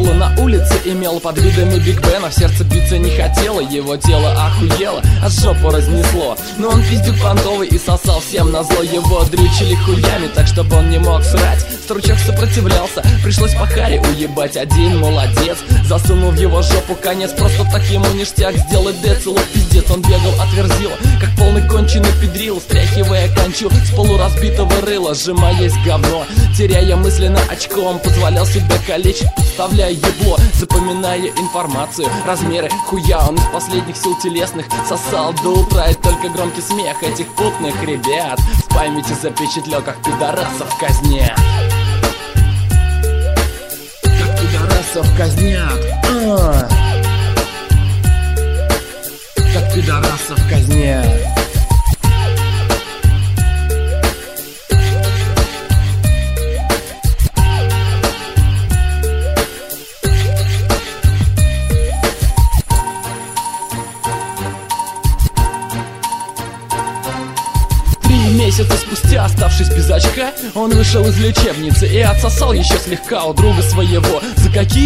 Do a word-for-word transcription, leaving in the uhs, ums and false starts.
Виллу на улице имел под видами Биг Бена. В сердце биться не хотело, его тело охуело, а жопу разнесло. Но он пиздюк понтовый и сосал всем назло. Его дрючили хуями, так чтобы он не мог срать. Стручок сопротивлялся, пришлось по харе уебать. Один молодец, засунул в его жопу конец. Просто так ему ништяк сделать децелу пиздец. Он бегал от Верзила, как полный конченый педрил, стряхивая кончу с полуразбитого рыла, сжимаясь говно, теряя мысленно очком. Позволял себя калечить, подставляя ебло, запоминая информацию, размеры хуя. Он из последних сил телесных сосал до утра, и только громкий смех этих путных ребят в памяти запечатлел, как пидорасов казнят. Как пидорасов казнят, а! Как пидорасов казнят. Месяца спустя, оставшись без очка, он вышел из лечебницы и отсосал еще слегка у друга своего. За какие